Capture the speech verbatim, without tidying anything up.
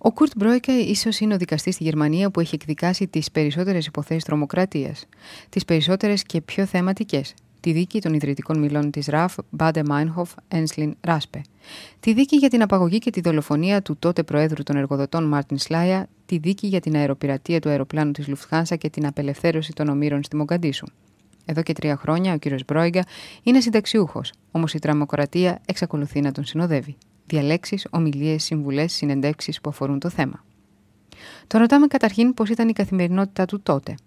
Ο Κουρτ Μπρόικα ίσως είναι ο δικαστής στη Γερμανία που έχει εκδικάσει τις περισσότερες υποθέσεις τρομοκρατίας, τις περισσότερες και πιο θεματικές. Τη δίκη των ιδρυτικών μιλών της ΡΑΦ, Μπάντε Μάινχοφ, Ένσλιν Ράσπε. Τη δίκη για την απαγωγή και τη δολοφονία του τότε Προέδρου των Εργοδοτών Μάρτιν Σλάια. Τη δίκη για την αεροπειρατεία του αεροπλάνου της Λουφτχάνσα και την απελευθέρωση των ομήρων στη Μογκαντίσου. Εδώ και τρία χρόνια ο κύριος Μπρόιγκα είναι συνταξιούχος, όμως η τρομοκρατία εξακολουθεί να τον συνοδεύει. Διαλέξεις, ομιλίες, συμβουλές, συνεντεύξεις που αφορούν το θέμα. Τον ρωτάμε καταρχήν πώς ήταν η καθημερινότητά του τότε.